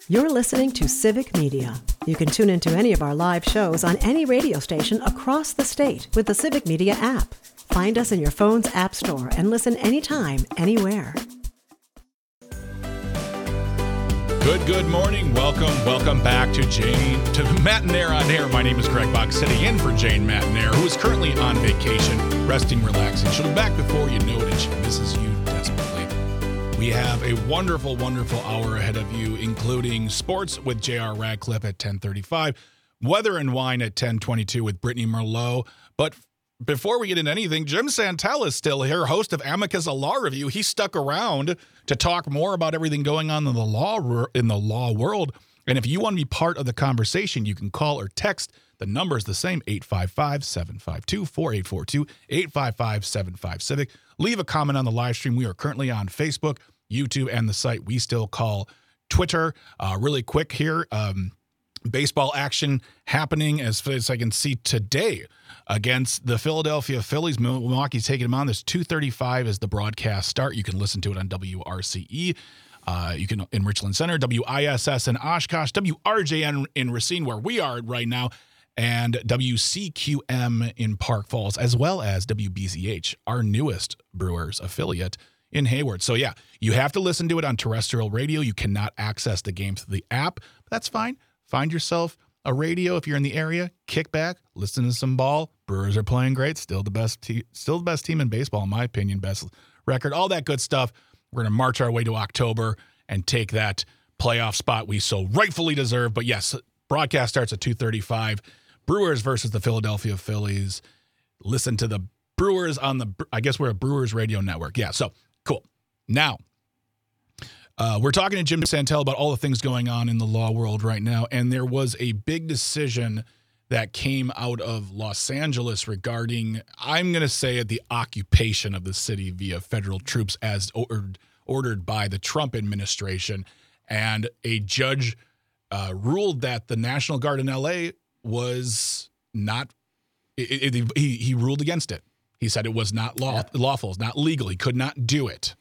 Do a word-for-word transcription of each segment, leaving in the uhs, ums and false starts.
You're listening to Civic Media. You can tune into any of our live shows on any radio station across the state with the Civic Media app. Find us in your phone's app store and listen anytime, anywhere. Good, good morning. Welcome, welcome back to Jane, to Matt and Air on Air. My name is Greg Bach, sitting in for Jane Matt and Air, who is currently on vacation, resting, relaxing. She'll be back before you know it, and she misses you desperately. We have a wonderful, wonderful hour ahead of you, including sports with J R Radcliffe at ten thirty-five, weather and wine at ten twenty-two with Brittany Merlot. But before we get into anything, Jim Santel is still here, host of Amicus, a law review. He stuck around to talk more about everything going on in the law in the law world. And if you want to be part of the conversation, you can call or text. The number is the same, eight five five, seven five two, four eight four two, eight five five, seven five Civic. Leave a comment on the live stream. We are currently on Facebook, YouTube, and the site we still call Twitter. Uh, really quick here, um, baseball action happening as far as I can see today against the Philadelphia Phillies. Milwaukee's taking them on. This two thirty-five is the broadcast start. You can listen to it on W R C E. Uh, you can in Richland Center, W I S S in Oshkosh, W R J N in Racine, where we are right now, and W C Q M in Park Falls, as well as W B Z H, our newest Brewers affiliate in Hayward. So yeah, you have to listen to it on terrestrial radio. You cannot access the game through the app, but that's fine. Find yourself a radio if you're in the area, kick back, listen to some ball. Brewers are playing great. Still the best te- still the best team in baseball, in my opinion, best record, all that good stuff. We're going to march our way to October and take that playoff spot we so rightfully deserve. But yes, broadcast starts at two thirty-five. Brewers versus the Philadelphia Phillies. Listen to the Brewers on the, I guess we're a Brewers radio network. Yeah, so cool. Now, uh, we're talking to Jim Santel about all the things going on in the law world right now, and there was a big decision that came out of Los Angeles regarding, I'm going to say it, the occupation of the city via federal troops as ordered, ordered by the Trump administration. And a judge uh, ruled that the National Guard in L A was not, it, it, he, he ruled against it. He said it was not law, lawful, not legal. He could not do it.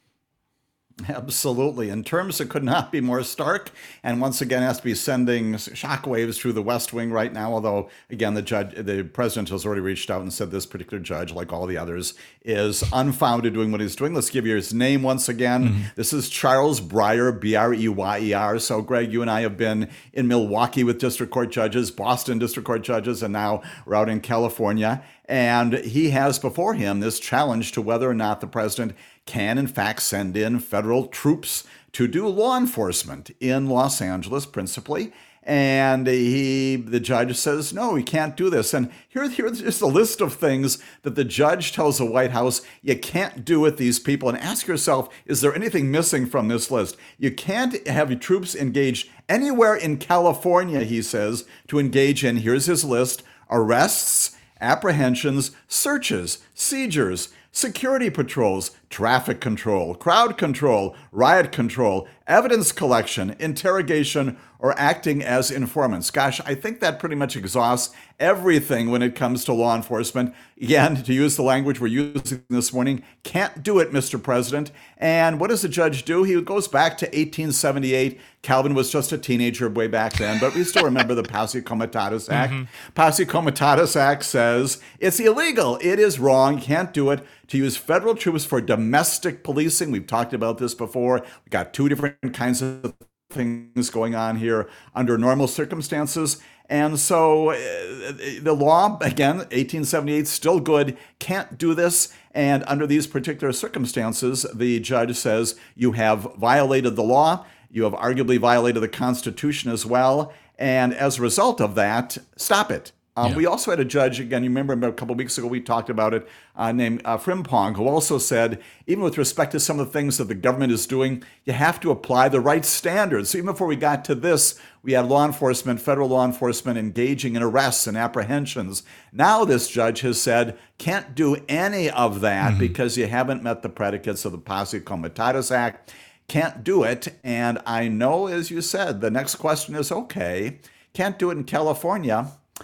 Absolutely. In terms that could not be more stark, and once again has to be sending shockwaves through the West Wing right now, although, again, the judge, the president has already reached out and said this particular judge, like all the others, is unfounded doing what he's doing. Let's give you his name once again. Mm-hmm. This is Charles Breyer, B R E Y E R. So, Greg, you and I have been in Milwaukee with district court judges, Boston district court judges, and now we're out in California. And he has before him this challenge to whether or not the president can, in fact, send in federal troops to do law enforcement in Los Angeles, principally. And he, the judge says, no, he can't do this. And here, here's just a list of things that the judge tells the White House you can't do with these people. And ask yourself, is there anything missing from this list? You can't have your troops engaged anywhere in California, he says, to engage in, here's his list, arrests, apprehensions, searches, seizures, security patrols, traffic control, crowd control, riot control, evidence collection, interrogation, or acting as informants. Gosh, I think that pretty much exhausts everything when it comes to law enforcement. Again, to use the language we're using this morning, can't do it, Mister President. And what does the judge do? He goes back to eighteen seventy-eight. Calvin was just a teenager way back then, but we still remember the Posse Comitatus Act. Mm-hmm. Posse Comitatus Act says it's illegal. It is wrong. You can't do it to use federal troops for domestic policing. We've talked about this before. We got two different kinds of things going on here under normal circumstances. And so uh, the law, again, eighteen seventy-eight, still good, can't do this. And under these particular circumstances, the judge says you have violated the law. You have arguably violated the Constitution as well. And as a result of that, stop it. Um, yeah. We also had a judge, again, you remember a couple of weeks ago we talked about it, uh, named uh, Frimpong, who also said, even with respect to some of the things that the government is doing, you have to apply the right standards. So even before we got to this, we had law enforcement, federal law enforcement engaging in arrests and apprehensions. Now this judge has said, can't do any of that mm-hmm. because you haven't met the predicates of the Posse Comitatus Act. Can't do it. And I know, as you said, the next question is, okay, can't do it in California.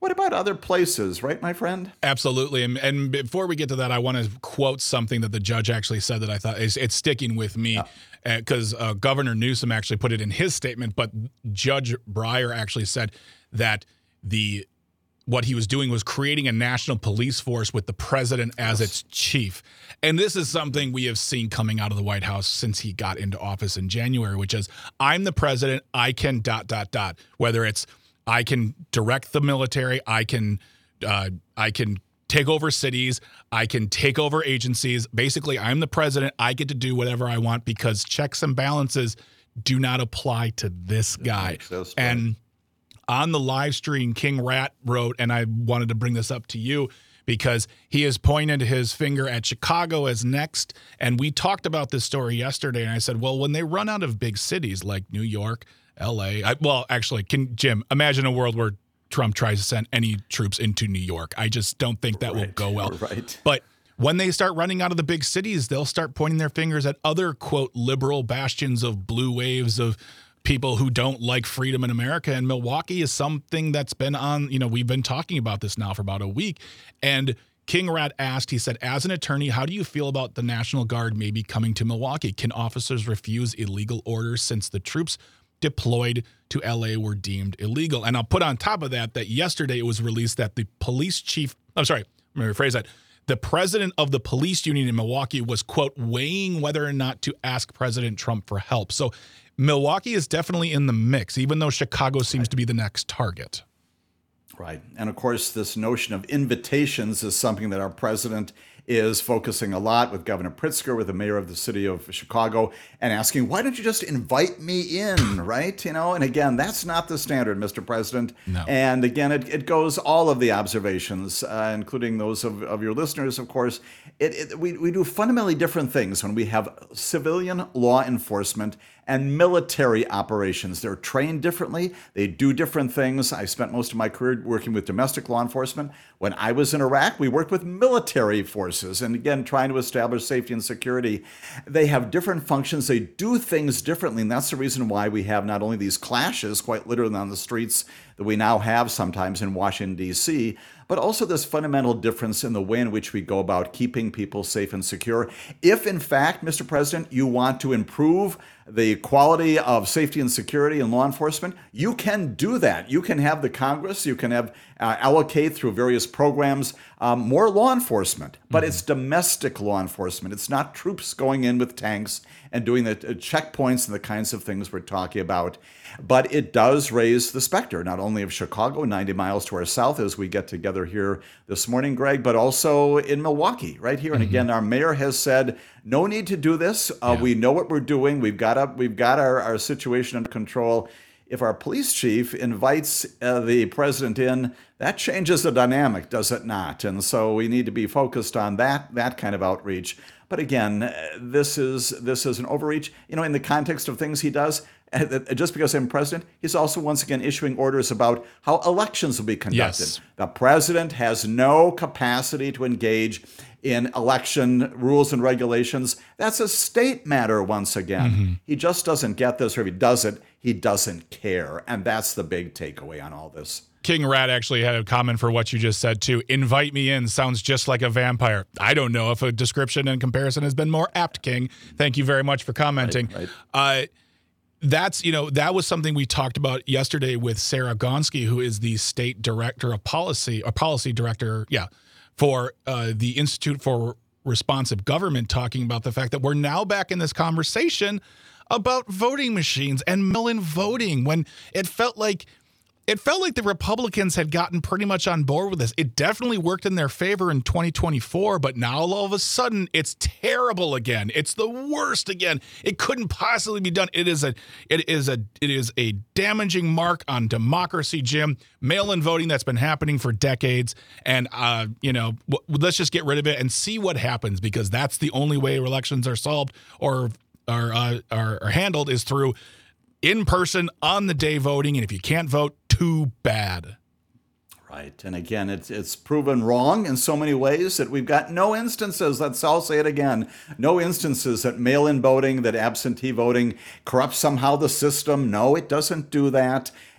what about other places, right, my friend? Absolutely. And, and before we get to that, I want to quote something that the judge actually said that I thought is it's sticking with me because yeah. uh, Governor Newsom actually put it in his statement, but Judge Breyer actually said that the what he was doing was creating a national police force with the president as yes. its chief. And this is something we have seen coming out of the White House since he got into office in January, which is I'm the president, I can dot, dot, dot, whether it's I can direct the military. I can, uh, I can take over cities. I can take over agencies. Basically, I'm the president. I get to do whatever I want because checks and balances do not apply to this guy. And on the live stream, King Rat wrote, and I wanted to bring this up to you because he has pointed his finger at Chicago as next. And we talked about this story yesterday, and I said, well, when they run out of big cities like New York, L A. I, well, actually, can Jim imagine a world where Trump tries to send any troops into New York? I just don't think that right, will go well. Right. But when they start running out of the big cities, they'll start pointing their fingers at other, quote, liberal bastions of blue waves of people who don't like freedom in America. And Milwaukee is something that's been on, you know, we've been talking about this now for about a week. And King Rat asked, he said, as an attorney, how do you feel about the National Guard maybe coming to Milwaukee? Can officers refuse illegal orders since the troops deployed to L A were deemed illegal? And I'll put on top of that that yesterday it was released that the police chief, I'm sorry, let me rephrase that. The president of the police union in Milwaukee was, quote, weighing whether or not to ask President Trump for help. So Milwaukee is definitely in the mix, even though Chicago seems to be the next target. Right. And of course, this notion of invitations is something that our president is focusing a lot with Governor Pritzker, with the mayor of the city of Chicago, and asking, why don't you just invite me in, right? You know, and again, that's not the standard, Mister President. No. And again, it, it goes all of the observations, uh, including those of, of your listeners, of course. It, it, we, we do fundamentally different things when we have civilian law enforcement and military operations. They're trained differently. They do different things. I spent most of my career working with domestic law enforcement. When I was in Iraq, we worked with military forces. And again, trying to establish safety and security. They have different functions. They do things differently. And that's the reason why we have not only these clashes, quite literally on the streets, that we now have sometimes in Washington, D C, but also this fundamental difference in the way in which we go about keeping people safe and secure. If, in fact, Mister President, you want to improve the quality of safety and security in law enforcement, you can do that. You can have the Congress, you can have uh, allocate through various programs um, more law enforcement, but mm-hmm. it's domestic law enforcement. It's not troops going in with tanks and doing the uh, checkpoints and the kinds of things we're talking about. But it does raise the specter, not only of Chicago, ninety miles to our south as we get together here this morning, Greg, but also in Milwaukee, right here. And mm-hmm. again, our mayor has said, no need to do this. Uh, yeah. We know what we're doing. We've got a, we've got our, our situation under control. If our police chief invites uh, the president in, that changes the dynamic, does it not? And so we need to be focused on that that kind of outreach. But again, uh, this is this is an overreach. You know, in the context of things he does, uh, just because I'm president, he's also once again issuing orders about how elections will be conducted. Yes. The president has no capacity to engage in election rules and regulations. That's a state matter once again. Mm-hmm. He just doesn't get this, or if he does it, he doesn't care. And that's the big takeaway on all this. King Rat actually had a comment for what you just said, too. Invite me in sounds just like a vampire. I don't know if a description and comparison has been more apt, King. Thank you very much for commenting. Right, right. Uh, that's, you know, that was something we talked about yesterday with Sarah Gonski, who is the state director of policy, or policy director, yeah, for uh, the Institute for Responsive Government, talking about the fact that we're now back in this conversation about voting machines and mail-in voting, when it felt like It felt like the Republicans had gotten pretty much on board with this. It definitely worked in their favor in twenty twenty-four, but now all of a sudden it's terrible again. It's the worst again. It couldn't possibly be done. It is a it is a it is a damaging mark on democracy, Jim. Mail-in voting that's been happening for decades, and uh, you know, w- let's just get rid of it and see what happens, because that's the only way elections are solved or are uh, are, are handled is through in person on the day voting. And if you can't vote, too bad. Right. And again, it's it's proven wrong in so many ways that we've got no instances, let's all say it again, no instances that mail-in voting, that absentee voting corrupts somehow the system. No, it doesn't do that.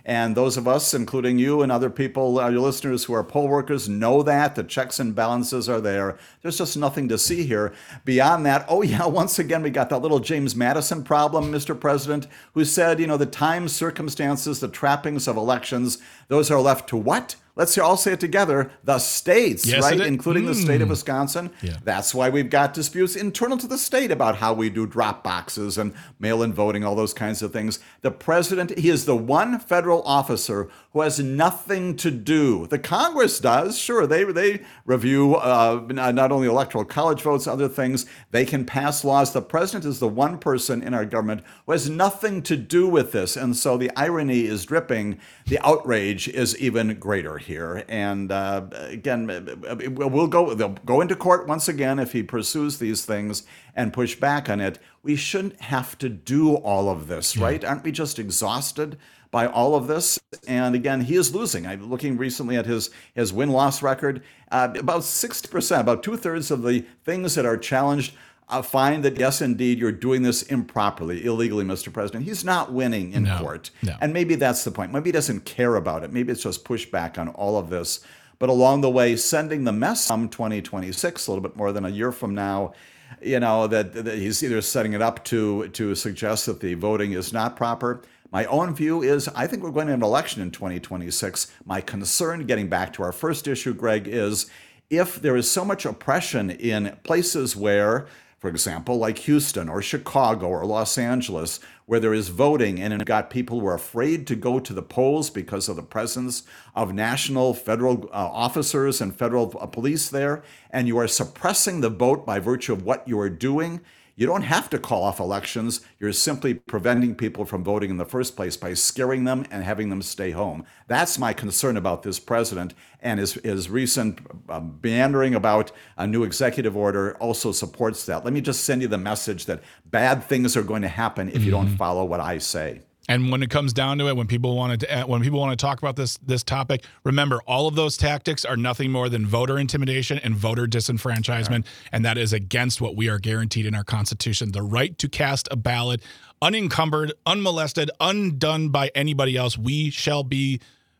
And those of us, including you and other people, uh, your listeners who are poll workers, know that. The checks and balances are there. There's just nothing to see here. Beyond that, oh yeah, once again, we got that little James Madison problem, Mister President, who said, you know, the time, circumstances, the trappings of elections, those are left to what? Let's all say it together, the states, yes, right? It, Including mm. the state of Wisconsin. Yeah. That's why we've got disputes internal to the state about how we do drop boxes and mail-in voting, all those kinds of things. The president, he is the one federal officer who has nothing to do. The Congress does, sure, they they review uh, not only electoral college votes, other things. They can pass laws. The president is the one person in our government who has nothing to do with this. And so the irony is dripping. The outrage is even greater here. And uh, again, we'll go, they'll go into court once again if he pursues these things and push back on it. We shouldn't have to do all of this, right? Yeah. Aren't we just exhausted by all of this? And again, he is losing. I'm looking recently at his, his win-loss record. Uh, about sixty percent, about two-thirds of the things that are challenged uh, find that, yes, indeed, you're doing this improperly, illegally, Mister President. He's not winning in no, court. No. And maybe that's the point. Maybe he doesn't care about it. Maybe it's just pushback on all of this. But along the way, sending the mess from twenty twenty-six, a little bit more than a year from now, you know, that, that he's either setting it up to, to suggest that the voting is not proper. My own view is I think we're going to have an election in twenty twenty-six. My concern, getting back to our first issue, Greg, is if there is so much oppression in places where, for example, like Houston or Chicago or Los Angeles, where there is voting and you've got people who are afraid to go to the polls because of the presence of national federal uh, officers and federal uh, police there, and you are suppressing the vote by virtue of what you are doing. You don't have to call off elections. You're simply preventing people from voting in the first place by scaring them and having them stay home. That's my concern about this president, and his, his recent uh, meandering about a new executive order also supports that. Let me just send you the message that bad things are going to happen if mm-hmm. you don't follow what I say. And when it comes down to it, when people want to when people want to talk about this this topic, remember all of those tactics are nothing more than voter intimidation and voter disenfranchisement, right. And that is against what we are guaranteed in our Constitution: the right to cast a ballot, unencumbered, unmolested, undone by anybody else. We shall be.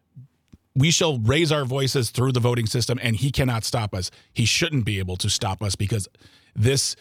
We shall raise our voices through the voting system, and he cannot stop us. He shouldn't be able to stop us because this.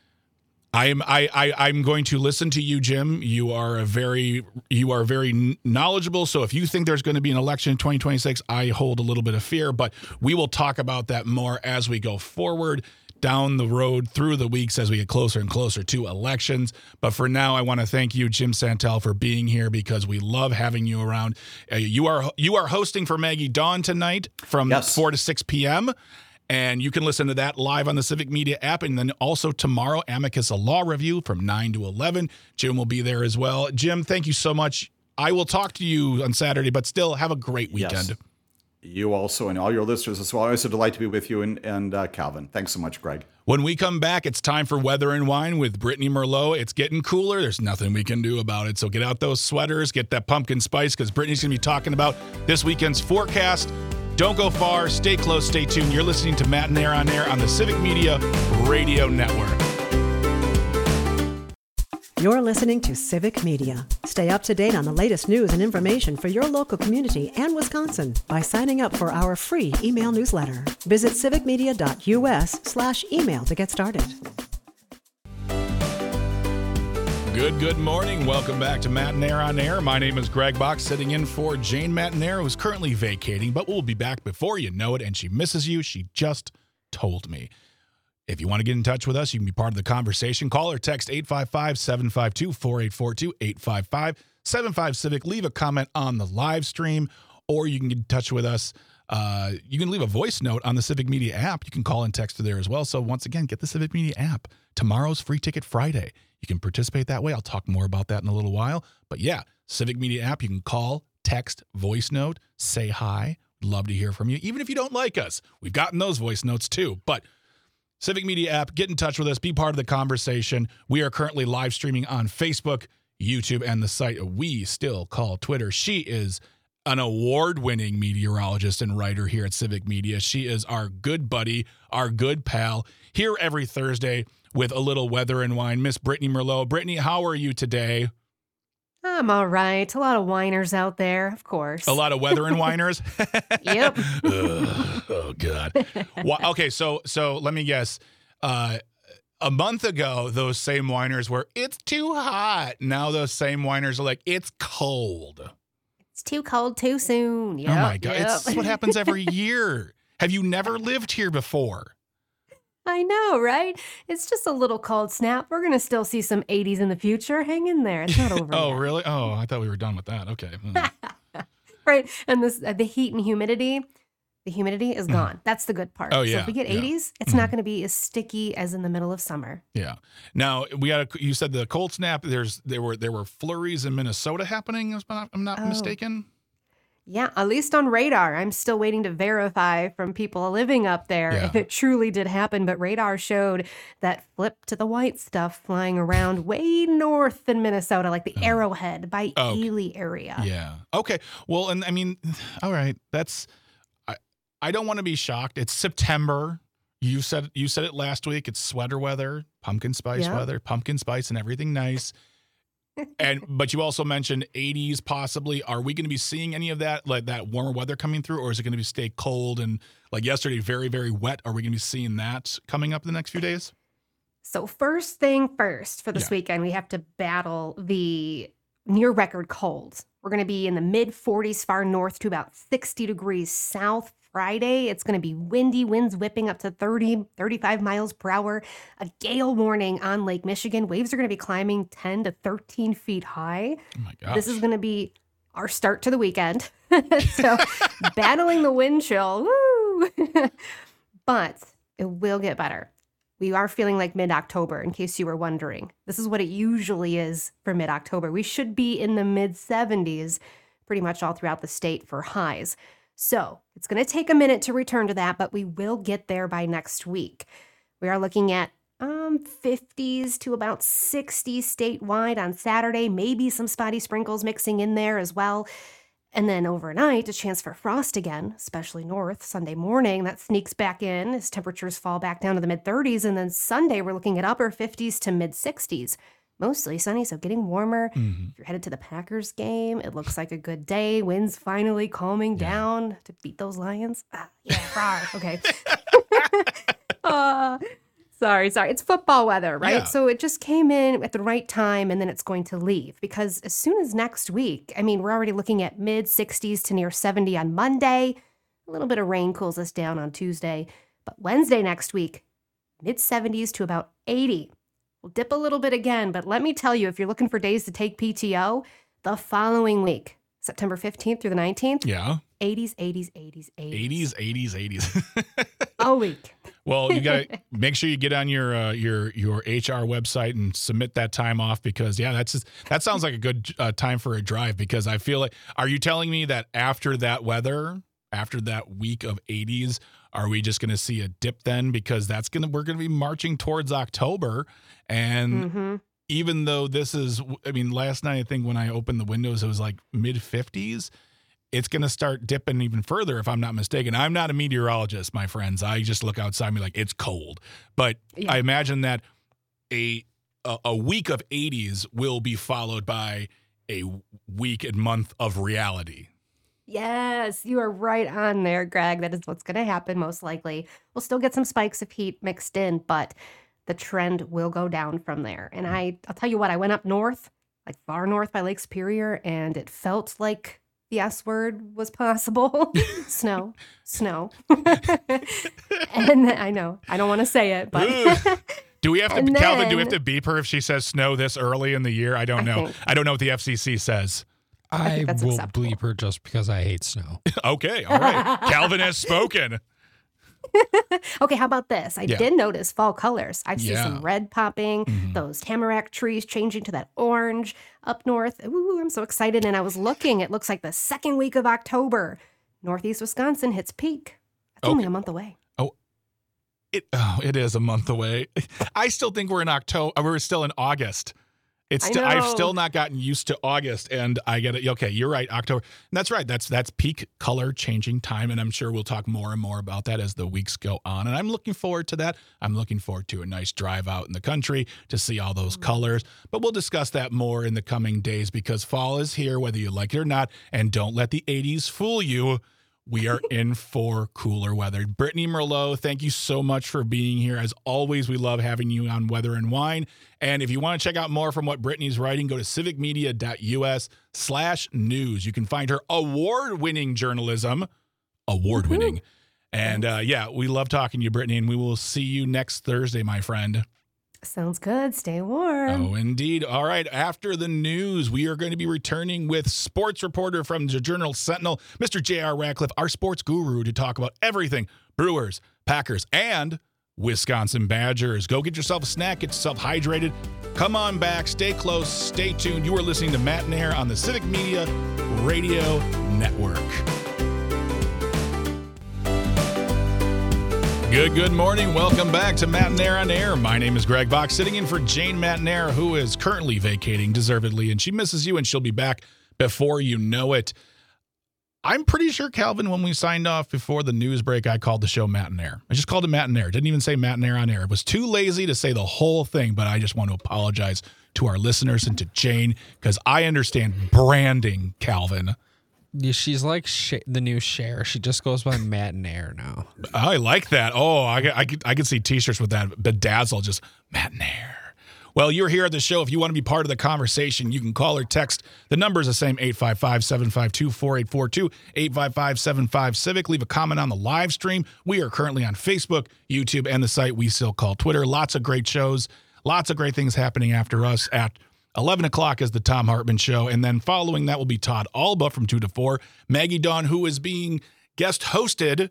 I'm I, I I'm going to listen to you, Jim. You are a very you are very knowledgeable. So if you think there's going to be an election in twenty twenty-six, I hold a little bit of fear. But we will talk about that more as we go forward down the road through the weeks as we get closer and closer to elections. But for now, I want to thank you, Jim Santel, for being here because we love having you around. Uh, you are you are hosting for Maggie Dawn tonight from yes. four to six p.m. And you can listen to that live on the Civic Media app. And then also tomorrow, Amicus, a law review from nine to eleven. Jim will be there as well. Jim, thank you so much. I will talk to you on Saturday, but still have a great weekend. Yes. You also and all your listeners as well. Always a delight to be with you and, and uh, Calvin. Thanks so much, Greg. When we come back, it's time for Weather and Wine with Brittany Merlot. It's getting cooler. There's nothing we can do about it. So get out those sweaters, get that pumpkin spice, because Brittany's going to be talking about this weekend's forecast. Don't go far. Stay close. Stay tuned. You're listening to Matt and Air on Air on the Civic Media Radio Network. You're listening to Civic Media. Stay up to date on the latest news and information for your local community and Wisconsin by signing up for our free email newsletter. Visit civicmedia.us slash email to get started. Good, good morning. Welcome back to Matt and Air on Air. My name is Greg Box, sitting in for Jane Matanair, who's currently vacating, but we'll be back before you know it, and she misses you. She just told me. If you want to get in touch with us, you can be part of the conversation. Call or text eight five five, seven five two, four eight four two, eight five five, seven five Civic. Leave a comment on the live stream, or you can get in touch with us. Uh, you can leave a voice note on the Civic Media app. You can call and text there as well. So once again, get the Civic Media app. Tomorrow's Free Ticket Friday. You can participate that way. I'll talk more about that in a little while. But yeah, Civic Media app, you can call, text, voice note, say hi. Love to hear from you. Even if you don't like us, we've gotten those voice notes too. But Civic Media app, get in touch with us. Be part of the conversation. We are currently live streaming on Facebook, YouTube, and the site we still call Twitter. She is an award-winning meteorologist and writer here at Civic Media. She is our good buddy, our good pal, here every Thursday with a little weather and wine. Miss Brittany Merlot. Brittany, how are you today? I'm all right. A lot of whiners out there, of course. A lot of weather and whiners? Yep. Ugh, oh, God. Well, okay, so so let me guess. Uh, a month ago, those same whiners were, it's too hot. Now those same whiners are like, it's cold. It's too cold too soon. Yep, oh, my God. Yep. It's what happens every year. Have you never lived here before? I know, right? It's just a little cold snap. We're going to still see some eighties in the future. Hang in there. It's not over Oh, yet. really? Oh, I thought we were done with that. Okay. Mm. Right. And this uh, the heat and humidity, the humidity is gone. That's the good part. Oh, So yeah, if we get yeah. eighties, it's not going to be as sticky as in the middle of summer. Yeah. Now, we got a, you said the cold snap, there's there were there were flurries in Minnesota happening, if I'm not, I'm not Oh. mistaken. Yeah, at least on radar. I'm still waiting to verify from people living up there Yeah. if it truly did happen. But radar showed that flip to the white stuff flying around way north in Minnesota, like the Arrowhead by Oh, okay. Ely area. Yeah. Okay. Well, and I mean, all right. That's I I don't want to be shocked. It's September. You said you said it last week. It's sweater weather, pumpkin spice Yeah. weather, pumpkin spice and everything nice. And but you also mentioned eighties possibly. Are we going to be seeing any of that, like that warmer weather coming through, or is it going to be stay cold and like yesterday, very, very wet? Are we going to be seeing that coming up in the next few days? So first thing first for this Yeah. weekend, we have to battle the near record cold. We're going to be in the mid forties far north to about sixty degrees south. Friday, it's going to be windy, winds whipping up to thirty, thirty-five miles per hour. A gale warning on Lake Michigan. Waves are going to be climbing ten to thirteen feet high. Oh my gosh. This is going to be our start to the weekend. So battling the wind chill. Woo! But it will get better. We are feeling like mid-October, in case you were wondering. This is what it usually is for mid-October. We should be in the mid seventies pretty much all throughout the state for highs. So it's going to take a minute to return to that, but we will get there by next week. We are looking at um, fifties to about sixty statewide on Saturday, maybe some spotty sprinkles mixing in there as well. And then overnight, a chance for frost again, especially north. Sunday morning, that sneaks back in as temperatures fall back down to the mid thirties. And then Sunday, we're looking at upper fifties to mid sixties. Mostly sunny, so getting warmer. Mhm. If you're headed to the Packers game, it looks like a good day. Winds finally calming Yeah. down to beat those Lions. Ah, yeah, rawr. Okay. uh, sorry, sorry. It's football weather, right? Yeah. So it just came in at the right time, and then it's going to leave. Because as soon as next week, I mean, we're already looking at mid sixties to near seventy on Monday. A little bit of rain cools us down on Tuesday. But Wednesday next week, mid seventies to about eighty. We'll dip a little bit again, but let me tell you, if you're looking for days to take P T O, the following week, September fifteenth through the nineteenth, Yeah. eighties, eighties, eighties, eighties. eighties, eighties, eighties. All week. Well, you got to make sure you get on your uh, your your H R website and submit that time off because yeah, that's just, that sounds like a good uh, time for a drive because I feel like are you telling me that after that weather, after that week of eighties, are we just going to see a dip then because that's going to we're going to be marching towards October and Mm-hmm. even though this is I mean last night I think when I opened the windows it was like mid fifties. It's going to start dipping even further if I'm not mistaken. I'm not a meteorologist, my friends. I just look outside and be like, it's cold. But Yeah. I imagine that a, a a week of eighties will be followed by a week and month of reality. Yes, you are right on there, Greg. That is what's going to happen most likely. We'll still get some spikes of heat mixed in, but the trend will go down from there. And I, I'll tell you what, I went up north, like far north by Lake Superior, and it felt like the S word was possible. Snow, snow. And I know, I don't want to say it, but Ugh. Do we have to, And Calvin, do we have then- to beep her if she says snow this early in the year? I don't I know. think- I don't know what the F C C says. I I, think that's will acceptable. bleep her just because I hate snow. Okay, all right. Calvin has spoken. okay, how about this? I Yeah. did notice fall colors. I've seen Yeah. some red popping, Mhm. those tamarack trees changing to that orange up north. Ooh, I'm so excited. And I was looking, it looks like the second week of October. Northeast Wisconsin hits peak. That's only Okay. a month away. It oh, it is a month away. I still think we're in October. We're still in August. It's I st- I've know. still not gotten used to August, and I get it. Okay, you're right, October. And that's right. That's that's peak color changing time, and I'm sure we'll talk more and more about that as the weeks go on. And I'm looking forward to that. I'm looking forward to a nice drive out in the country to see all those colors. But we'll discuss that more in the coming days because fall is here, whether you like it or not. And don't let the eighties fool you. We are in for cooler weather. Brittany Merlot, thank you so much for being here. As always, we love having you on Weather and Wine. And if you want to check out more from what Brittany's writing, go to civicmedia.us slash news. You can find her award-winning journalism, award-winning. And uh, yeah, we love talking to you, Brittany, and we will see you next Thursday, my friend. Sounds good. Stay warm. Oh, indeed. All right. After the news, we are going to be returning with sports reporter from the Journal Sentinel, Mister J R Radcliffe, our sports guru, to talk about everything Brewers, Packers, and Wisconsin Badgers. Go get yourself a snack, get yourself hydrated. Come on back. Stay close. Stay tuned. You are listening to Matt and Air on the Civic Media Radio Network. Good, good morning. Welcome back to Matt and Air on Air. My name is Greg Bach, sitting in for Jane Matnair, who is currently vacating deservedly, and she misses you, and she'll be back before you know it. I'm pretty sure, Calvin, when we signed off before the news break, I called the show Matt and Air. I just called it Matt and Air. Didn't even say Matt and Air on Air. I was too lazy to say the whole thing, but I just want to apologize to our listeners and to Jane, because I understand branding, Calvin. Yeah, she's like Sh- the new Cher. She just goes by Matt and Air now. I like that. Oh, I, I, could, I could see T-shirts with that bedazzle, just Matt and Air. Well, you're here at the show. If you want to be part of the conversation, you can call or text. The number is the same, eight five five, seven five two, four eight four two, eight five five, seven five, Civic. Leave a comment on the live stream. We are currently on Facebook, YouTube, and the site we still call Twitter. Lots of great shows. Lots of great things happening after us at eleven o'clock is the Tom Hartman Show, and then following that will be Todd Alba from two to four. Maggie Dawn, who is being guest hosted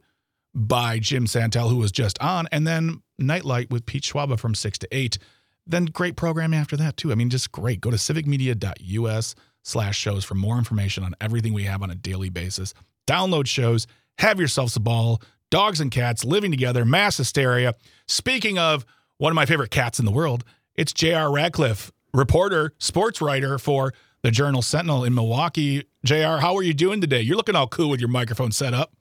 by Jim Santel, who was just on, and then Nightlight with Pete Schwaba from six to eight. Then great programming after that, too. I mean, just great. Go to civicmedia.us slash shows for more information on everything we have on a daily basis. Download shows, have yourselves a ball, dogs and cats living together, mass hysteria. Speaking of one of my favorite cats in the world, it's J R Radcliffe, reporter, sports writer for the Journal Sentinel in Milwaukee. J R, how are you doing today? You're looking all cool with your microphone set up.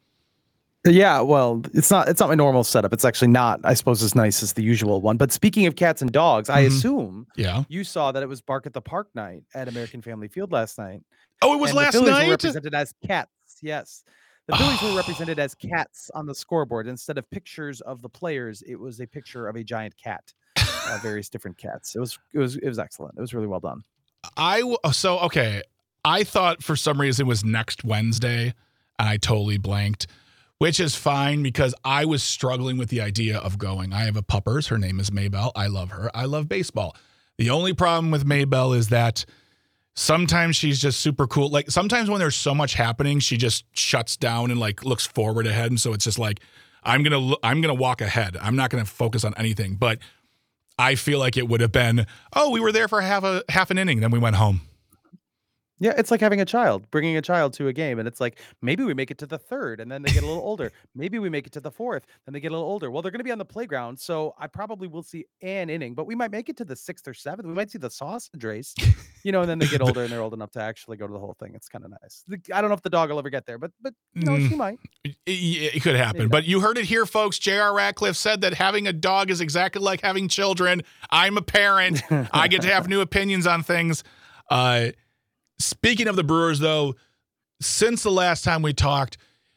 Yeah, well, it's not it's not my normal setup. It's actually not, I suppose, as nice as the usual one. But speaking of cats and dogs, mm-hmm. I assume yeah. you saw that it was Bark at the Park night at American Family Field last night. Oh, it was and last the Phillies night? Were represented as cats, yes. The Phillies were represented as cats on the scoreboard. Instead of pictures of the players, it was a picture of a giant cat, uh, various different cats. It was it was it was excellent. It was really well done. I so okay. I thought for some reason it was next Wednesday, and I totally blanked, which is fine because I was struggling with the idea of going. I have a puppers. Her name is Maybelle. I love her. I love baseball. The only problem with Maybelle is that sometimes she's just super cool. Like sometimes when there's so much happening, she just shuts down and like looks forward ahead. And so it's just like, I'm going to, I'm going to walk ahead. I'm not going to focus on anything, but I feel like it would have been, oh, we were there for half a half an inning. Then we went home. Yeah, it's like having a child, bringing a child to a game. And it's like, maybe we make it to the third and then they get a little older. Maybe we make it to the fourth, then they get a little older. Well, they're going to be on the playground. So I probably will see an inning, but we might make it to the sixth or seventh. We might see the sausage race, you know, and then they get older and they're old enough to actually go to the whole thing. It's kind of nice. I don't know if the dog will ever get there, but, but you know, Mm. she might. It, it could happen. Maybe But you heard it here, folks. J R Radcliffe said that having a dog is exactly like having children. I'm a parent. I get to have new opinions on things. Uh, Speaking of the Brewers, though, since the last time we talked,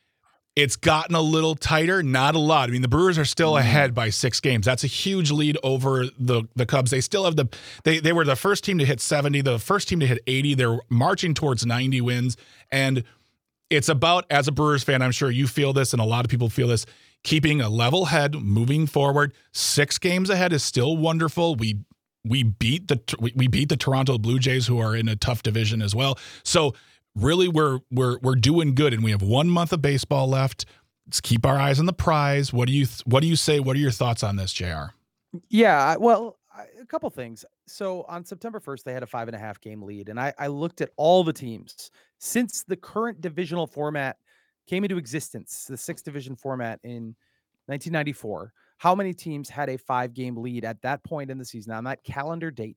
it's gotten a little tighter. Not a lot. I mean, the Brewers are still ahead by six games. That's a huge lead over the, the Cubs. They still have the they they were the first team to hit seventy, the first team to hit eighty. They're marching towards ninety wins. And it's about, as a Brewers fan, I'm sure you feel this, and a lot of people feel this, keeping a level head, moving forward. Six games ahead is still wonderful. We We beat the we beat the Toronto Blue Jays, who are in a tough division as well. So really, we're we're we're doing good, and we have one month of baseball left. Let's keep our eyes on the prize. What do you what do you say? What are your thoughts on this, J R? Yeah, well, I- a couple things. So on September first, they had a five and a half game lead, and I, I looked at all the teams since the current divisional format came into existence, the sixth division format in nineteen ninety-four. How many teams had a five game lead at that point in the season on that calendar date?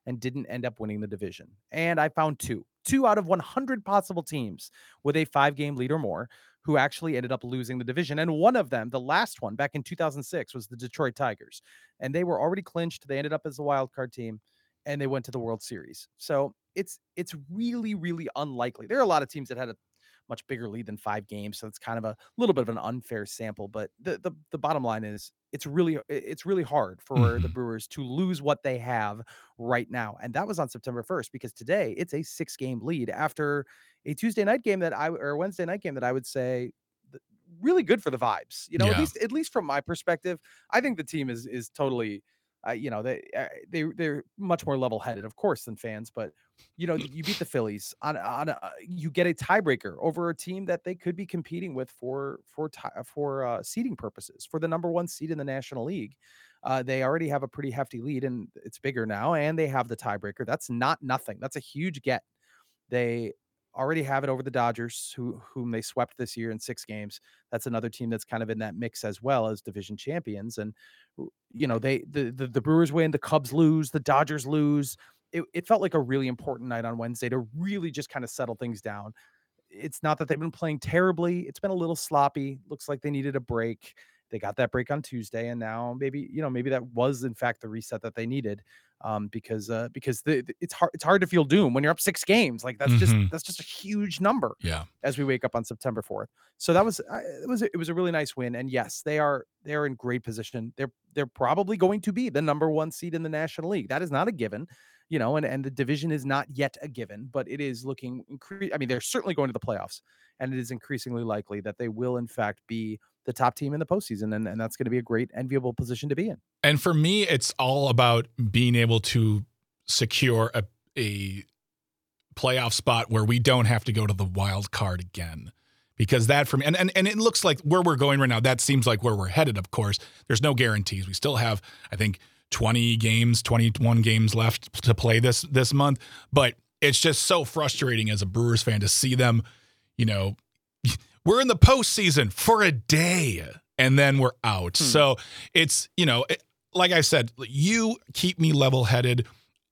and didn't end up winning the division. And I found two, two out of one hundred possible teams with a five-game lead or more who actually ended up losing the division. And one of them, the last one back in two thousand six, was the Detroit Tigers. And they were already clinched. They ended up as a wild card team, and they went to the World Series. So it's it's really, really unlikely. There are a lot of teams that had a much bigger lead than five games. So it's kind of a little bit of an unfair sample. But the the, the bottom line is it's really it's really hard for Mhm. the Brewers to lose what they have right now. And that was on September first, because today it's a six game lead after a Tuesday night game that I or Wednesday night game that I would say th- really good for the vibes. You know, at Yeah. least at least from my perspective, I think the team is is totally uh, you know, they uh, they they're much more level-headed, of course, than fans, but you know, you beat the Phillies on on a, you get a tiebreaker over a team that they could be competing with for for ti- for uh, seeding purposes for the number one seed in the National League. Uh, they already have a pretty hefty lead, and it's bigger now, and they have the tiebreaker. That's not nothing. That's a huge get. They already have it over the Dodgers, who whom they swept this year in six games. That's another team that's kind of in that mix as well as division champions. And you know, they the the, the Brewers win, the Cubs lose, the Dodgers lose. It, it felt like a really important night on Wednesday to really just kind of settle things down. It's not that they've been playing terribly. It's been a little sloppy. Looks like they needed a break. They got that break on Tuesday, and now maybe, you know, maybe that was in fact the reset that they needed. Um, because uh, because the, the- it's hard it's hard to feel doom when you're up six games. Like that's just Mhm. that's just a huge number Yeah. as we wake up on September fourth. So that was uh, it was a- it was a really nice win. And yes, they are they are in great position. They're they're probably going to be the number one seed in the National League. That is not a given, you know, and and the division is not yet a given, but it is looking incre- I mean, they're certainly going to the playoffs, and it is increasingly likely that they will in fact be the top team in the postseason, and, and that's going to be a great enviable position to be in. And for me, it's all about being able to secure a, a playoff spot where we don't have to go to the wild card again. Because that for me, and, and, and it looks like where we're going right now, that seems like where we're headed, of course. There's no guarantees. We still have, I think, twenty games, twenty-one games left to play this this month. But it's just so frustrating as a Brewers fan to see them, you know, we're in the postseason for a day and then we're out. Hmm. So it's, you know, it, like I said, you keep me level-headed.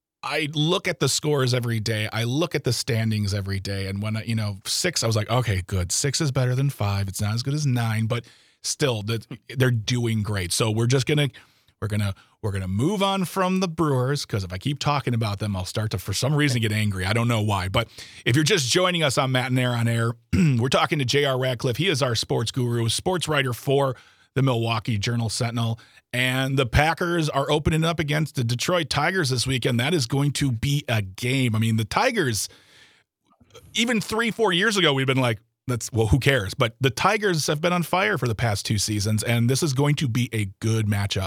I look at the scores every day. I look at the standings every day. And when I, you know, six, I was like, okay, good. Six is better than five. It's not as good as nine, but still that they're doing great. So we're just going to, we're going to, we're going to move on from the Brewers. Cause if I keep talking about them, I'll start to, for some reason, get angry. I don't know why, but if you're just joining us on Matt and Air on Air, we're talking to J R Radcliffe. He is our sports guru, sports writer for the Milwaukee Journal Sentinel. And the Packers are opening up against the Detroit Tigers this weekend. That is going to be a game. I mean, the Tigers, even three, four years ago, we've been like, that's, well, who cares? But the Tigers have been on fire for the past two seasons, and this is going to be a good matchup.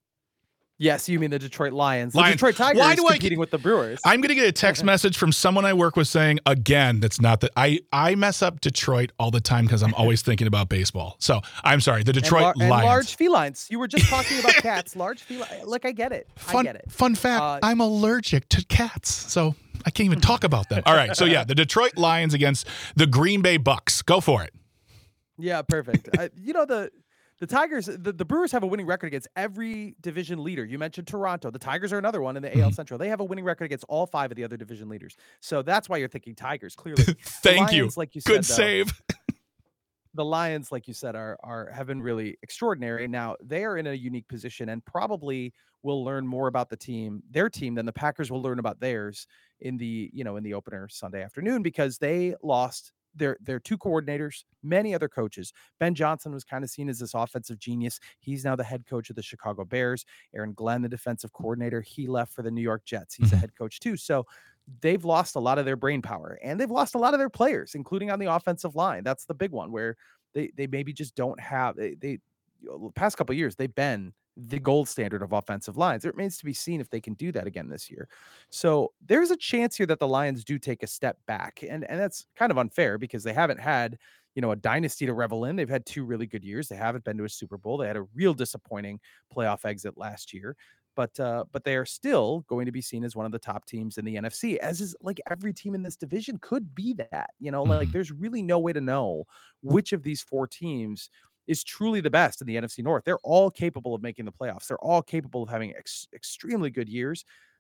Yes, you mean the Detroit Lions. The Lions. Detroit Tigers Why do I competing with the Brewers. I'm going to get a text message from someone I work with saying, again, that's not that I, I mess up Detroit all the time because I'm always thinking about baseball. So I'm sorry, the Detroit and, lar- Lions. and large felines. You were just talking about cats. Large felines. Look, I get it. Fun, I get it. fun fact, Uh, I'm allergic to cats, so I can't even talk about them. All right, so yeah, the Detroit Lions against the Green Bay Bucks. Go for it. Yeah, perfect. uh, you know, the the Tigers, the, the Brewers have a winning record against every division leader. You mentioned Toronto. The Tigers are another one in the A L Mhm. Central. They have a winning record against all five of the other division leaders. So that's why you're thinking Tigers, clearly. The Thank you. Lions, like you Good said, though, save. the Lions, like you said, are are have been really extraordinary. Now they are in a unique position and probably will learn more about the team, their team, than the Packers will learn about theirs in the you know in the opener Sunday afternoon, because they lost their their two coordinators, many other coaches. Ben Johnson was kind of seen as this offensive genius. He's now the head coach of the Chicago Bears. Aaron Glenn, the defensive coordinator, he left for the New York Jets. He's a Mhm. head coach too. So they've lost a lot of their brain power, and they've lost a lot of their players, including on the offensive line. That's the big one where they they maybe just don't have they, they you know, the past couple of years they've been the gold standard of offensive lines. It remains to be seen if they can do that again this year. So there's a chance here that the Lions do take a step back, and and that's kind of unfair because they haven't had you know a dynasty to revel in. They've had two really good years. They haven't been to a Super Bowl. They had a real disappointing playoff exit last year. But uh, but they are still going to be seen as one of the top teams in the N F C, as is like every team in this division could be that. You know, like Mhm. there's really no way to know which of these four teams is truly the best in the N F C North. They're all capable of making the playoffs. They're all capable of having ex- extremely good years.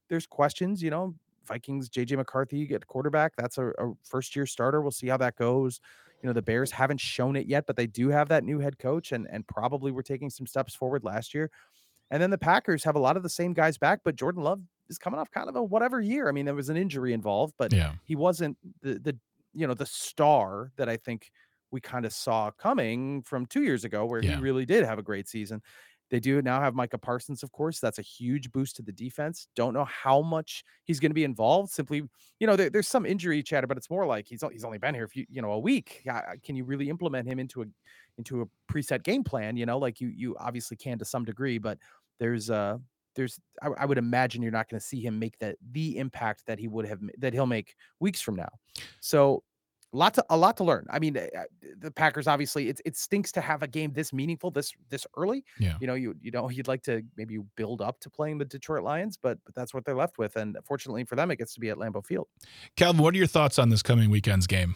there's questions, you know, Vikings, J J McCarthy get quarterback. That's a, a first year starter. We'll see how that goes. You know, the Bears haven't shown it yet, but they do have that new head coach and, and probably were taking some steps forward last year. And then the Packers have a lot of the same guys back, but Jordan Love is coming off kind of a whatever year. I mean, there was an injury involved, but Yeah. he wasn't the, the, you know, the star that I think we kind of saw coming from two years ago where Yeah. he really did have a great season. They do now have Micah Parsons, of course. That's a huge boost to the defense. Don't know how much he's going to be involved. Simply, you know, there, there's some injury chatter, but it's more like he's he's only been here for you know a week. Yeah, can you really implement him into a into a preset game plan? You know, like you you obviously can to some degree, but there's uh there's I, I would imagine you're not going to see him make that the impact that he would have that he'll make weeks from now. So. Lot to, a lot to learn. I mean, uh, the Packers obviously it it stinks to have a game this meaningful this this early. Yeah. You know, you you know you'd like to maybe build up to playing the Detroit Lions, but but that's what they're left with. And fortunately for them, it gets to be at Lambeau Field. Calvin, what are your thoughts on this coming weekend's game?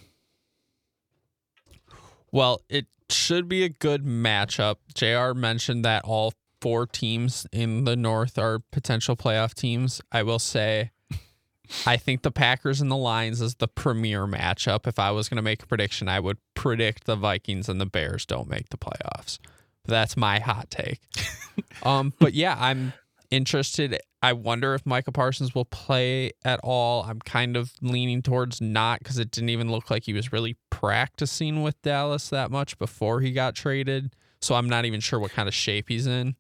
Well, it should be a good matchup. J R mentioned that all four teams in the North are potential playoff teams. I will say, I think the Packers and the Lions is the premier matchup. If I was going to make a prediction, I would predict the Vikings and the Bears don't make the playoffs. That's my hot take. um, but yeah, I'm interested. I wonder if Micah Parsons will play at all. I'm kind of leaning towards not because it didn't even look like he was really practicing with Dallas that much before he got traded. So I'm not even sure what kind of shape he's in.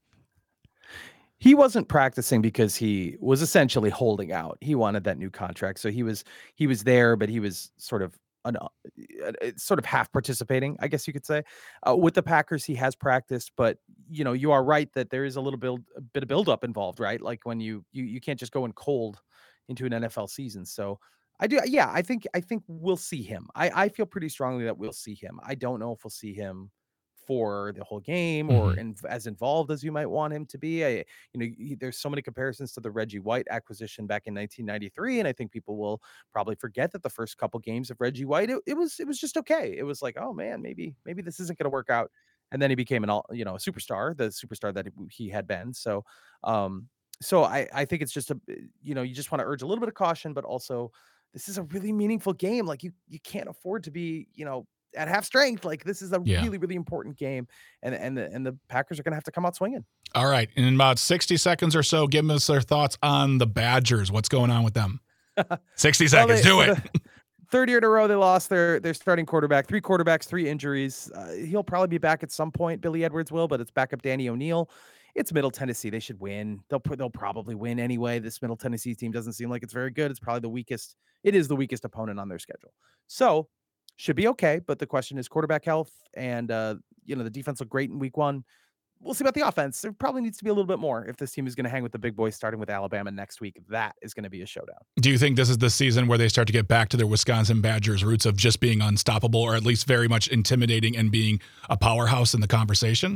He wasn't practicing because he was essentially holding out. He wanted that new contract, so he was he was there, but he was sort of an, uh, sort of half participating, I guess you could say. Uh, with the Packers, he has practiced, but you know, you are right that there is a little build, a bit of buildup involved, right? Like when you you you can't just go in cold into an N F L season. So I do, yeah, I think I think we'll see him. I I feel pretty strongly that we'll see him. I don't know if we'll see him for the whole game or Mhm. in, as involved as you might want him to be. I, you know, he, there's so many comparisons to the Reggie White acquisition back in nineteen ninety-three, and I think people will probably forget that the first couple games of Reggie White, it, it was it was just okay. It was like, oh man, maybe maybe this isn't going to work out, and then he became an all, you know, a superstar, the superstar that he had been. So, um, so I I think it's just a, you know, you just want to urge a little bit of caution, but also this is a really meaningful game. Like you you can't afford to be, you know, at half strength. Like this is a Yeah. really, really important game. And and the and the Packers are gonna have to come out swinging. All right. In about sixty seconds or so, give us their thoughts on the Badgers. What's going on with them? sixty seconds. Well, they- Do for it. the Third year in a row, they lost their their starting quarterback, three quarterbacks, three injuries. Uh, he'll probably be back at some point. Billy Edwards will, but it's backup Danny O'Neal. It's Middle Tennessee. They should win. They'll pr- they'll probably win anyway. This Middle Tennessee team doesn't seem like it's very good. It's probably the weakest. It is the weakest opponent on their schedule. So should be okay. But the question is quarterback health, and uh, you know the defense looked great in week one. We'll see about the offense. There probably needs to be a little bit more if this team is going to hang with the big boys, starting with Alabama next week. That is going to be a showdown. Do you think this is the season where they start to get back to their Wisconsin Badgers roots of just being unstoppable, or at least very much intimidating and being a powerhouse in the conversation?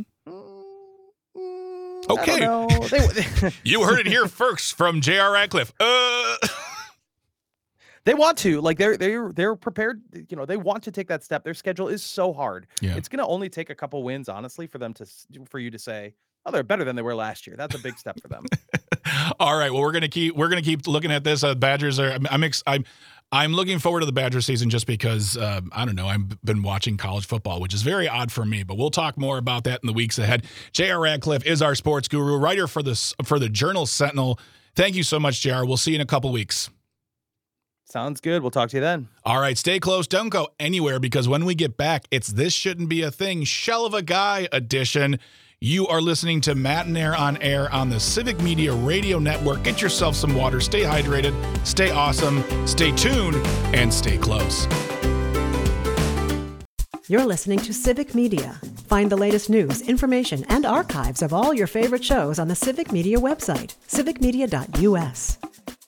Okay. I don't know. They, they, You heard it here first from J R Radcliffe. Uh. they want to, like they're they're they're prepared. You know, they want to take that step. Their schedule is so hard. Yeah. It's going to only take a couple wins, honestly, for them to for you to say, oh, they're better than they were last year. That's a big step for them. All right. Well, we're gonna keep we're gonna keep looking at this. Uh, Badgers are. I'm I'm, ex- I'm I'm looking forward to the Badger season just because uh, I don't know. I've been watching college football, which is very odd for me. But we'll talk more about that in the weeks ahead. J R Radcliffe is our sports guru, writer for the for the Journal Sentinel. Thank you so much, J R. We'll see you in a couple weeks. Sounds good. We'll talk to you then. All right, stay close. Don't go anywhere because when we get back, it's This Shouldn't Be a Thing, Shell of a Guy edition. You are listening to Matt and Air on Air on the Civic Media Radio Network. Get yourself some water. Stay hydrated. Stay awesome. Stay tuned and stay close. You're listening to Civic Media. Find the latest news, information, and archives of all your favorite shows on the Civic Media website, civic media dot u s.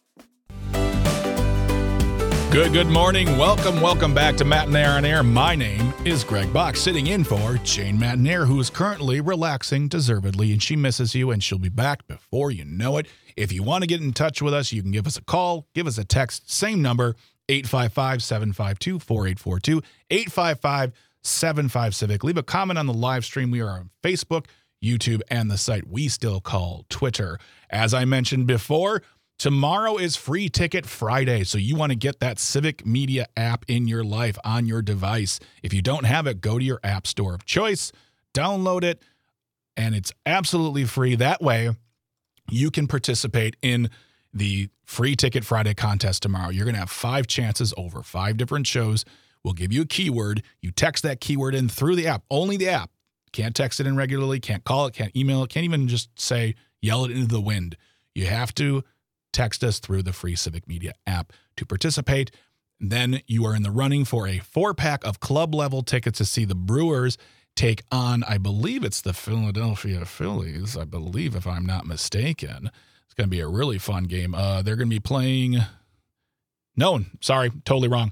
Good, good morning. Welcome, welcome back to Matt and Air on Air. My name is Greg Bach, sitting in for Jane Matinair, who is currently relaxing deservedly, and she misses you, and she'll be back before you know it. If you want to get in touch with us, you can give us a call, give us a text, same number, eight five five, seven five two, four eight four two, eight five five, seven five Civic. Leave a comment on the live stream. We are on Facebook, YouTube, and the site we still call Twitter. As I mentioned before, Tomorrow is Free Ticket Friday, so you want to get that Civic Media app in your life on your device. If you don't have it, go to your app store of choice, download it, and it's absolutely free. That way, you can participate in the Free Ticket Friday contest tomorrow. You're going to have five chances over five different shows. We'll give you a keyword. You text that keyword in through the app, only the app. Can't text it in regularly, can't call it, can't email it, can't even just say, yell it into the wind. You have to text us through the free Civic Media app to participate. Then you are in the running for a four-pack of club-level tickets to see the Brewers take on, I believe it's the Philadelphia Phillies, I believe, if I'm not mistaken. It's going to be a really fun game. Uh, they're going to be playing... No, sorry, totally wrong.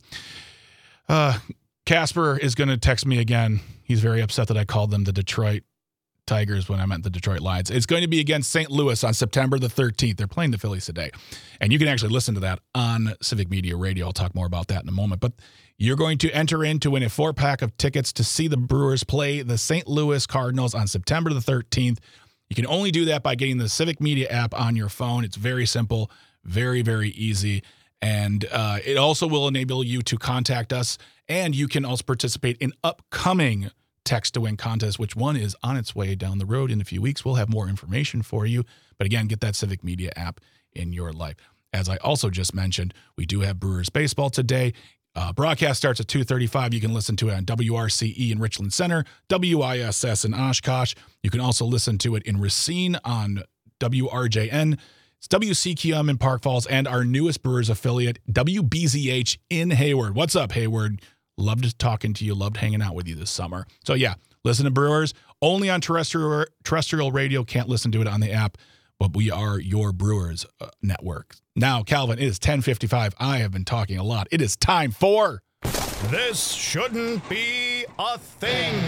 Uh, Casper is going to text me again. He's very upset that I called them the Detroit Tigers when I meant the Detroit Lions. It's going to be against Saint Louis on September the thirteenth. They're playing the Phillies today. And you can actually listen to that on Civic Media Radio. I'll talk more about that in a moment. But you're going to enter in to win a four-pack of tickets to see the Brewers play the Saint Louis Cardinals on September the thirteenth. You can only do that by getting the Civic Media app on your phone. It's very simple, very, very easy. And uh, it also will enable you to contact us, and you can also participate in upcoming text to win contest, which one is on its way down the road in a few weeks. We'll have more information for you. But again, get that Civic Media app in your life. As I also just mentioned, we do have Brewers baseball today. Uh, broadcast starts at two thirty-five. You can listen to it on W R C E in Richland Center, W I S S in Oshkosh. You can also listen to it in Racine on W R J N. It's W C Q M in Park Falls, and our newest Brewers affiliate, W B Z H in Hayward. What's up, Hayward? Loved talking to you. Loved hanging out with you this summer. So, yeah, listen to Brewers only on terrestrial terrestrial radio. Can't listen to it on the app, but we are your Brewers uh, network. Now, Calvin, it is ten fifty-five. I have been talking a lot. It is time for This Shouldn't Be a Thing.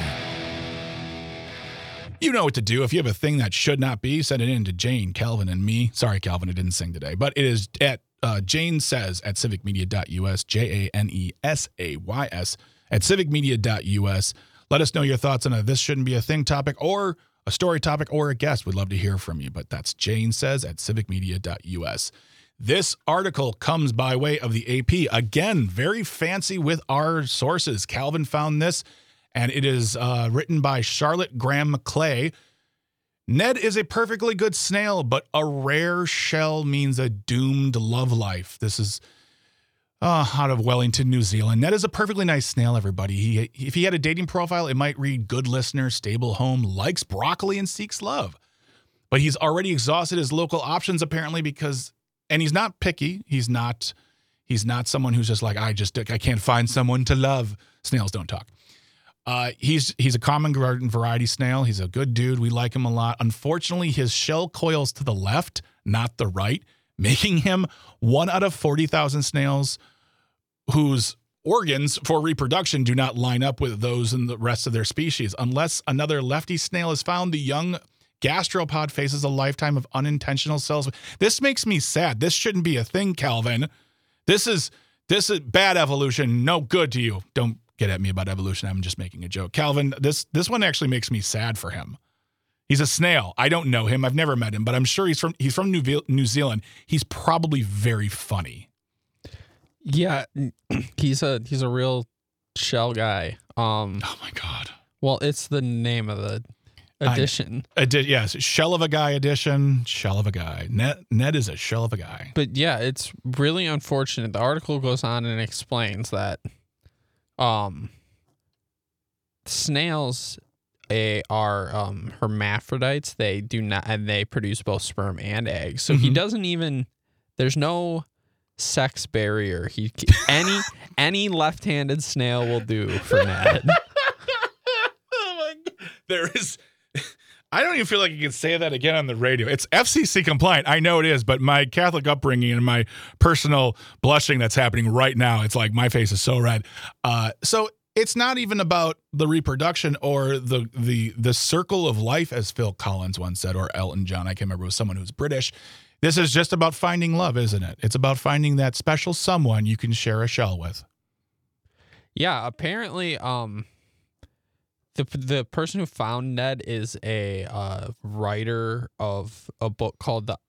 You know what to do. If you have a thing that should not be, send it in to Jane, Calvin, and me. Sorry, Calvin, I didn't sing today, but it is at Uh, Jane Says at civic media dot U S, J A N E S A Y S, at civic media dot U S. Let us know your thoughts on a This Shouldn't Be a Thing topic, or a story topic, or a guest. We'd love to hear from you, but that's Jane Says at civic media dot U S. This article comes by way of the A P. Again, very fancy with our sources. Calvin found this, and it is uh, written by Charlotte Graham McClay. Ned is a perfectly good snail, but a rare shell means a doomed love life. This is uh, out of Wellington, New Zealand. Ned is a perfectly nice snail, everybody. He, if he had a dating profile, it might read good listener, stable home, likes broccoli, and seeks love. But he's already exhausted his local options, apparently, because, and he's not picky. He's not, he's not someone who's just like, I just, I can't find someone to love. Snails don't talk. Uh, he's he's a common garden variety snail. He's a good dude. We like him a lot. Unfortunately, his shell coils to the left, not the right, making him one out of forty thousand snails whose organs for reproduction do not line up with those in the rest of their species. Unless another lefty snail is found, the young gastropod faces a lifetime of unintentional cells. This makes me sad. This shouldn't be a thing, Calvin. This is this is bad evolution. No good to you. Don't get at me about evolution. I'm just making a joke. Calvin, this this one actually makes me sad for him. He's a snail. I don't know him. I've never met him, but I'm sure he's from he's from New, New Zealand. He's probably very funny. Yeah, he's a he's a real shell guy. Um, oh my God. Well, it's the name of the edition. Edi- yes, shell of a guy edition. Shell of a guy. Ned Ned is a shell of a guy. But yeah, it's really unfortunate. The article goes on and explains that um snails a, are um hermaphrodites. They do not, and they produce both sperm and eggs. So mm-hmm. he doesn't even. There's no sex barrier. He any any left-handed snail will do for Ned. Oh my God. There is. I don't even feel like you can say that again on the radio. It's F C C compliant. I know it is, but my Catholic upbringing and my personal blushing that's happening right now, it's like my face is so red. Uh, so it's not even about the reproduction or the the the circle of life, as Phil Collins once said, or Elton John. I can't remember. It was someone who's British. This is just about finding love, isn't it? It's about finding that special someone you can share a shell with. Yeah, apparently, um, the the person who found Ned is a uh, writer of a book called The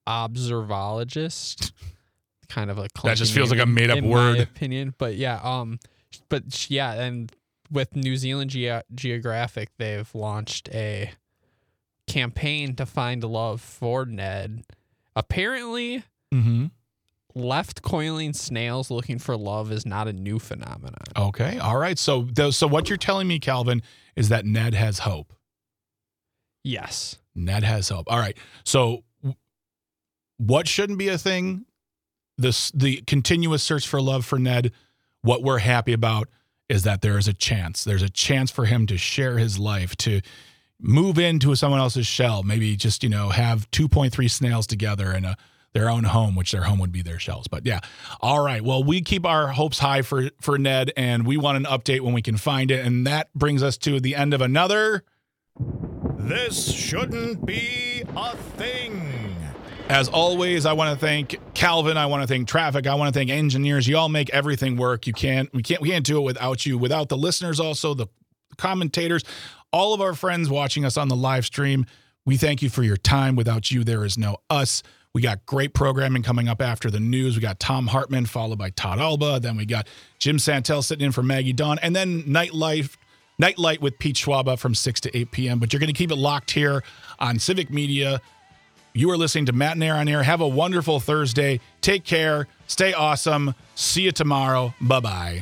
observologist. Kind of a That just clunky feels name like a made-up in word. my opinion. But yeah, um, but yeah, and with New Zealand Ge- Geographic, they've launched a campaign to find love for Ned. Apparently, Mm-hmm. left coiling snails looking for love is not a new phenomenon. Okay. All right. So, th- so what you're telling me, Calvin, is that Ned has hope. Yes. Ned has hope. All right. So, w- what shouldn't be a thing? This the continuous search for love for Ned. What we're happy about is that there is a chance. There's a chance for him to share his life, to move into someone else's shell, maybe just, you know, have two point three snails together in a their own home, which their home would be their shells. But yeah. All right. Well, we keep our hopes high for, for Ned, and we want an update when we can find it. And that brings us to the end of another This Shouldn't Be a Thing. As always, I want to thank Calvin. I want to thank traffic. I want to thank engineers. You all make everything work. You can't, we can't, we can't do it without you, without the listeners, also the commentators, all of our friends watching us on the live stream. We thank you for your time. Without you, there is no us. We got great programming coming up after the news. We got Tom Hartman followed by Todd Alba. Then we got Jim Santel sitting in for Maggie Dawn. And then Nightlife, Nightlight with Pete Schwaba from six to eight p.m. But you're going to keep it locked here on Civic Media. You are listening to Matt and Air on Air. Have a wonderful Thursday. Take care. Stay awesome. See you tomorrow. Bye-bye.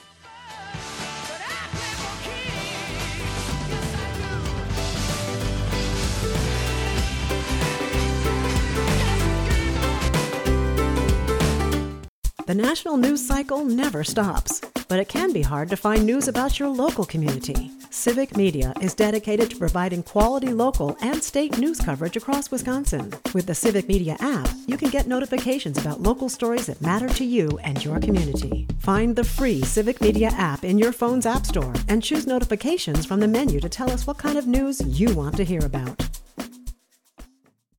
The national news cycle never stops, but it can be hard to find news about your local community. Civic Media is dedicated to providing quality local and state news coverage across Wisconsin. With the Civic Media app, you can get notifications about local stories that matter to you and your community. Find the free Civic Media app in your phone's app store and choose notifications from the menu to tell us what kind of news you want to hear about.